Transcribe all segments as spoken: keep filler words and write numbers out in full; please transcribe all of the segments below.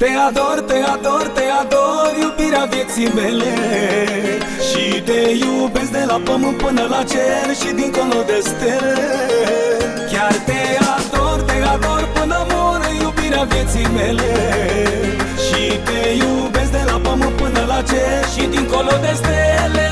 Te ador, te ador, te ador, iubirea vieții mele. Și te iubesc de la pământ până la cer și dincolo de stele. Chiar te ador, te ador până mor, iubirea vieții mele. Și te iubesc de la pământ până la cer și dincolo de stele.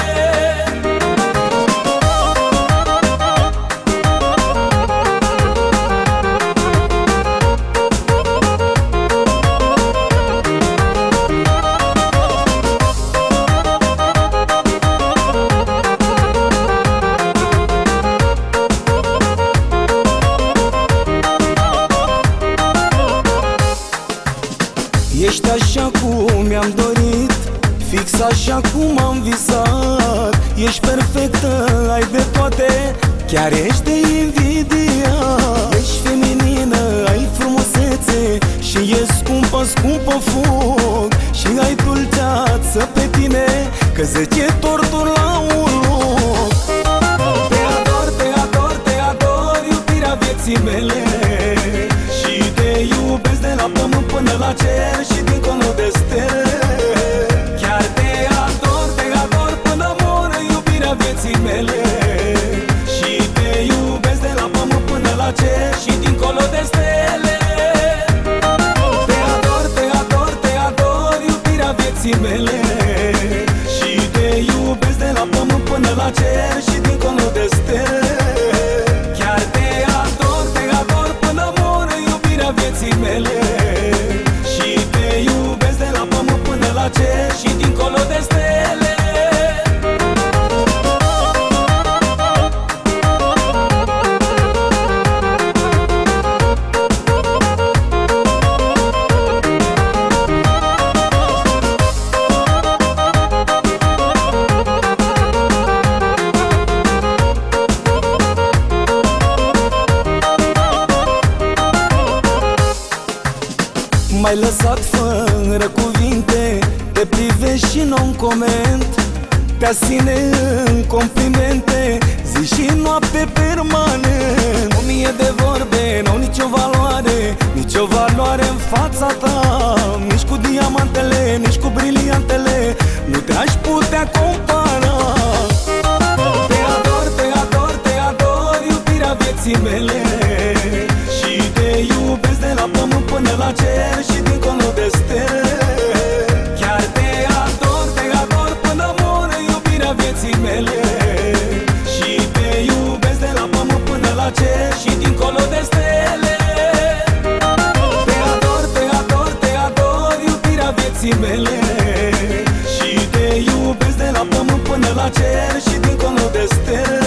Ești așa cum mi-am dorit, fix așa cum am visat. Ești perfectă, ai de toate, chiar ești de invidia. Ești feminină, ai frumusețe și e scumpă, scumpă foc. Și ai dulceață pe tine, că zece torturi la un loc. Te ador, te ador, te ador, iubirea vieții mele. Și te iubesc de la pământ până la cer și dincolo de stele. Chiar te ador, te ador până mor, iubirea vieții mele. Și te iubesc de la pământ până la cer și dincolo de stele. Te ador, te ador, te ador, iubirea vieții mele. Și te iubesc de la pământ până la cer și dincolo de stele. Chiar te ador, te ador până mor, iubirea vieții mele. Și te iubesc de la pământ până la cer și dincolo de stele. M-ai lăsat fără cuvinte, te privești și nu-mi coment. Te asine în complimente, zi și noapte permanent. O mie de vorbe n-au nicio valoare, nicio valoare în fața ta. Nici cu diamantele, nici cu briliantele nu te-aș putea compara. Te ador, te ador, te ador, iubirea vieții mele. Și te iubesc de la pământ până la cer și dincolo de stele. Chiar te ador, te ador până mor, iubirea vieții mele. Și te iubesc de la pământ până la cer și dincolo de stele. Te ador, te ador, te ador, iubirea vieții mele. Și te iubesc de la pământ până la cer și dincolo de stele.